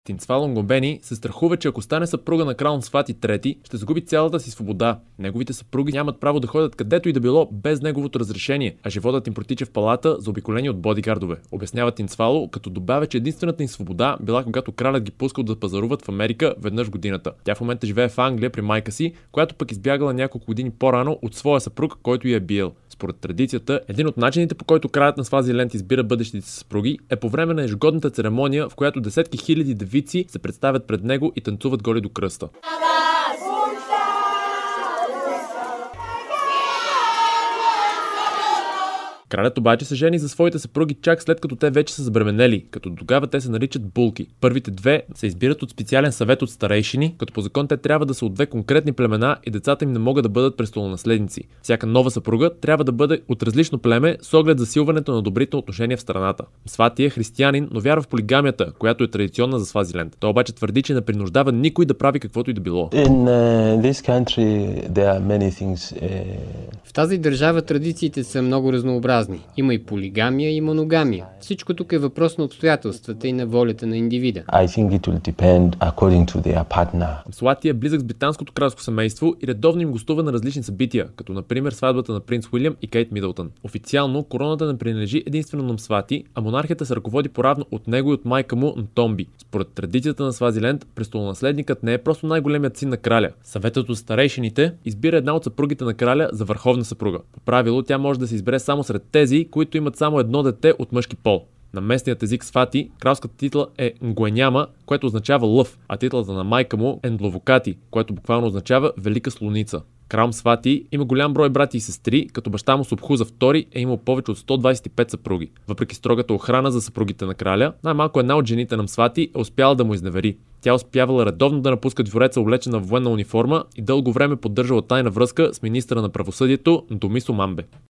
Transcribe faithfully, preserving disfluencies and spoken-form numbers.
Тинцвало Нгомбени се страхува, че ако стане съпруга на крал Мсвати трети, ще загуби цялата си свобода. Неговите съпруги нямат право да ходят където и да било без неговото разрешение, а животът им протича в палата, заобиколени от бодигардове. Обяснява Тинцвало, като добавя, че единствената им свобода била когато кралят ги пускал да пазаруват в Америка веднъж в годината. Тя в момента живее в Англия при майка си, която пък избягала няколко години по-рано от своя съпруг, който я е биел. Според традицията, един от начините, по който кралят на Свазиленд избира бъдещите съпруги, е по време на ежегодната церемония, в която десетки хиляди девици се представят пред него и танцуват голи до кръста. Кралят обаче се жени за своите съпруги чак след като те вече са забременели, като тогава те се наричат булки. Първите две се избират от специален съвет от старейшини, като по закон те трябва да са от две конкретни племена и децата им не могат да бъдат престолонаследници. Всяка нова съпруга трябва да бъде от различно племе с оглед засилването на добрите отношения в страната. Мсвати е християнин, но вярва в полигамията, която е традиционна за Свазиленд. Той обаче твърди, че не принуждава никой да прави каквото и да било. In, uh, this country, there are many things, uh... В тази държава традициите са много разнообразни. Има и полигамия, и моногамия. Всичко тук е въпрос на обстоятелствата и на волята на индивида. I think it will depend according to their partner. Мсвати е близък с британското кралско семейство и редовно им гостува на различни събития, като например сватбата на принц Уилям и Кейт Мидълтън. Официално короната не принадлежи единствено на Мсвати, а монархията се ръководи поравно от него и от майка му Нтомби. Според традицията на Свазиленд, престолонаследникът не е просто най-големият син на краля. Съветът от старейшините избира една от съпругите на краля за върховна съпруга. По правило тя може да се избере само сред тези, които имат само едно дете от мъжки пол. На местният език свати, кралската титла е Нгуеняма, което означава лъв, а титлата на майка му е Ндловокати, което буквално означава велика слоница. Крал Мсвати има голям брой брати и сестри, като баща му Собхуза втори е имал повече от сто двадесет и пет съпруги. Въпреки строгата охрана за съпругите на краля, най-малко една от жените на Мсвати е успяла да му изневери. Тя успявала редовно да напуска двореца облечена в военна униформа и дълго време поддържала тайна връзка с министъра на правосъдието Ндомисо Мамбе.